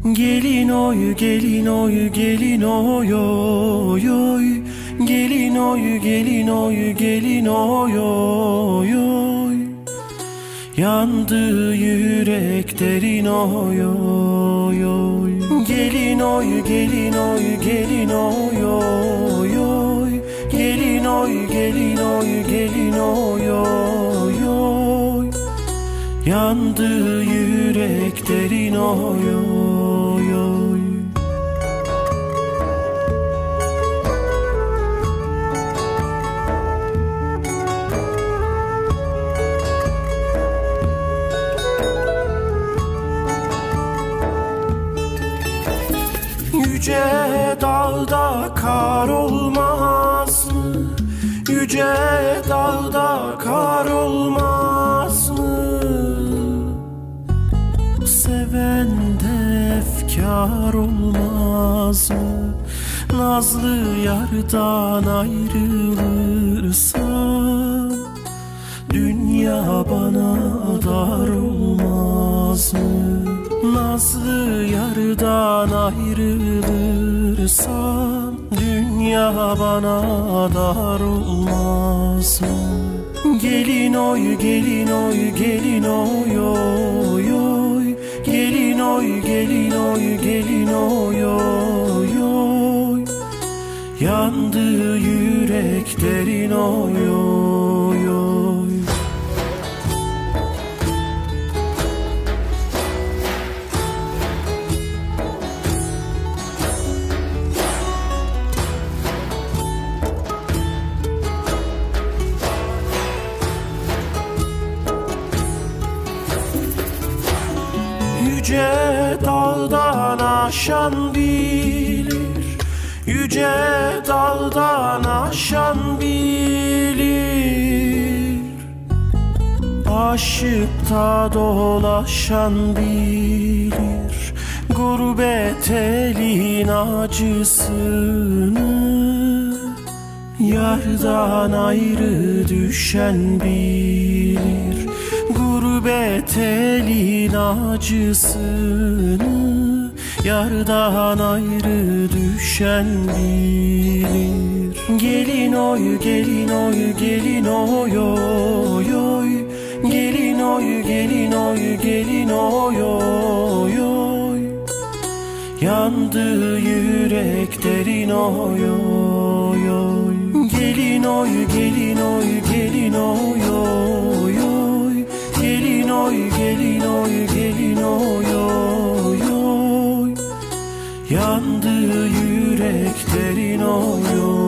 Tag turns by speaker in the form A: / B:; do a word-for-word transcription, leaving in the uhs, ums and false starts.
A: Gelin oy, gelin oy, gelin oy oy oy. Gelin oy, gelin oy, gelin oy oy oy. Yandı yürek derin oy oy oy. Gelin oy, gelin oy, gelin oy oy oy. Gelin oy, gelin oy, gelin oy oy oy. Yandı yürek derin oy oy oy. Yüce dağda kar olmaz mı? Yüce dağda kar olmaz mı? Seven de efkar olmaz mı? Nazlı yardan ayrılırsam dünya bana dar olmaz mı? Nazlı yardan ayrılırsam dünya bana dar olmaz mı? Gelin oy, gelin oy, gelin oy oy oy. Gelin oy, gelin oy, gelin oy oy oy. Yandı yürek derin oy oy oy. Yüce dağdan aşan bilir, yüce dağdan aşan bilir. Aşıkta dolaşan bilir, gurbet elin acısını. Yardan ayrı düşen bilir, gurbet elin acısını. Yardan ayrı düşen bilir. Gelin oy, gelin oy, gelin oy oy oy. Gelin oy, gelin oy, gelin oy oy oy. Yandı yürek derin oy oy oy. Gelin oy, gelin oy, gelin oy oy oy. Gelin oy, gelin oy, gelin oy oy oy. Yandı yürek derin oy oy.